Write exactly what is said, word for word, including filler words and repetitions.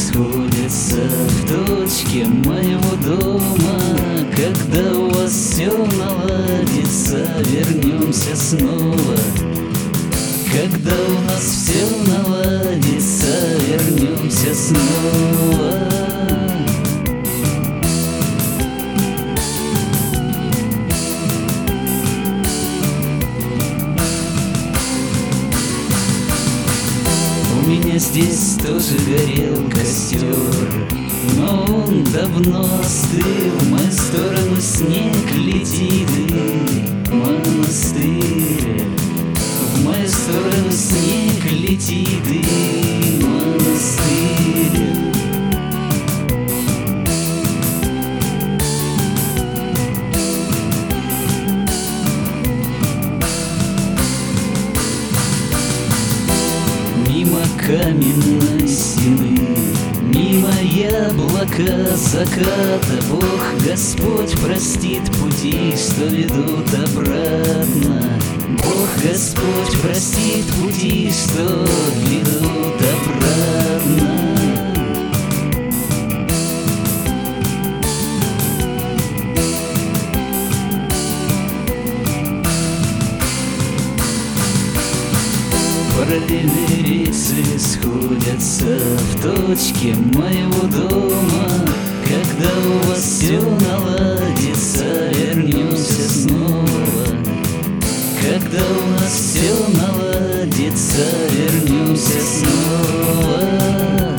сходятся в точке моего дома. Когда у вас все наладится, вернемся снова. Когда у нас все наладится, вернемся снова. У меня здесь тоже горел костер, но он давно остыл. В мою сторону снег летит и монастырь. В мою сторону снег летит и монастырь. Мимо каменной стены, мимо яблока заката, Бог Господь простит пути, что ведут обратно. Бог Господь простит пути, что ведут обратно. Параллельные рельсы сходятся в точке моего дома. Когда у вас все наладится, вернемся снова. Когда у нас все наладится, вернемся снова.